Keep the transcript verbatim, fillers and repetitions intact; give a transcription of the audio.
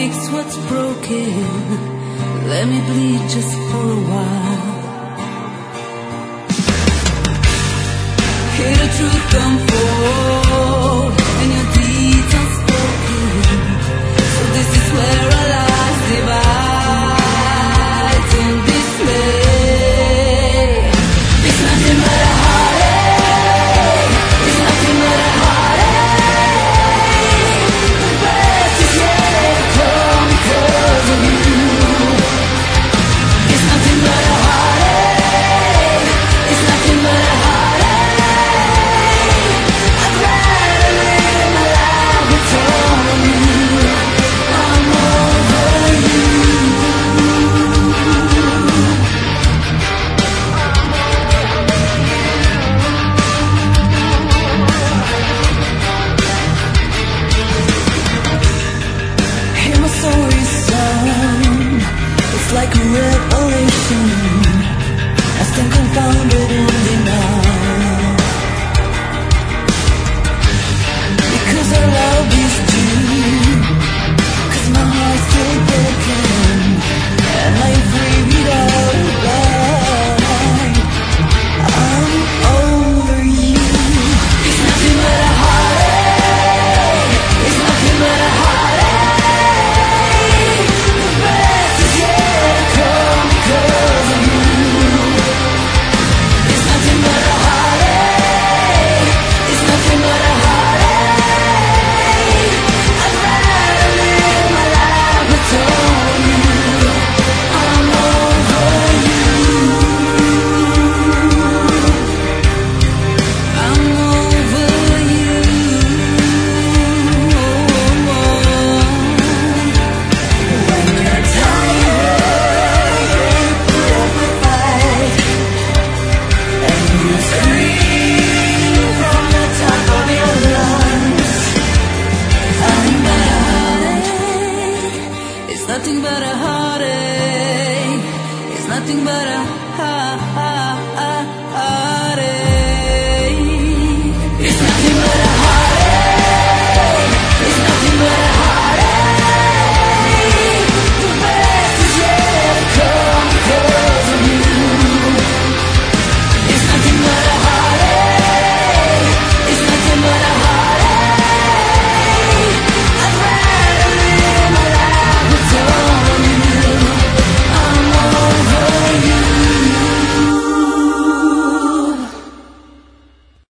fix what's broken. Let me bleed just for a while. Hear the truth unfold and your deeds unspoken. So this is where our lives divide in dismay. It's nothing but a heartache. It's nothing but a heartache. The best is yet to come because of you. It's nothing but a heartache. It's nothing but a heartache. I'd rather live my life without you. I'm over you. Hear my story sung. It's like a revelation. I stand confounded in denial. Because our love is due. Cause my heart's still broken. And I ain't free without a fight. I'm over you. It's nothing but a heartache. It's nothing but a heartache. The best is yet to come because of you. It's nothing but a heartache. It's nothing but a heartache. I'd rather live my life without you. I'm over you. I'm over you. When you're tired, put up a fight, and you scream from the top of your lungs. Nothing but a heartache. It's nothing but a heartache. It's nothing but a ha- ha- ha- heartache.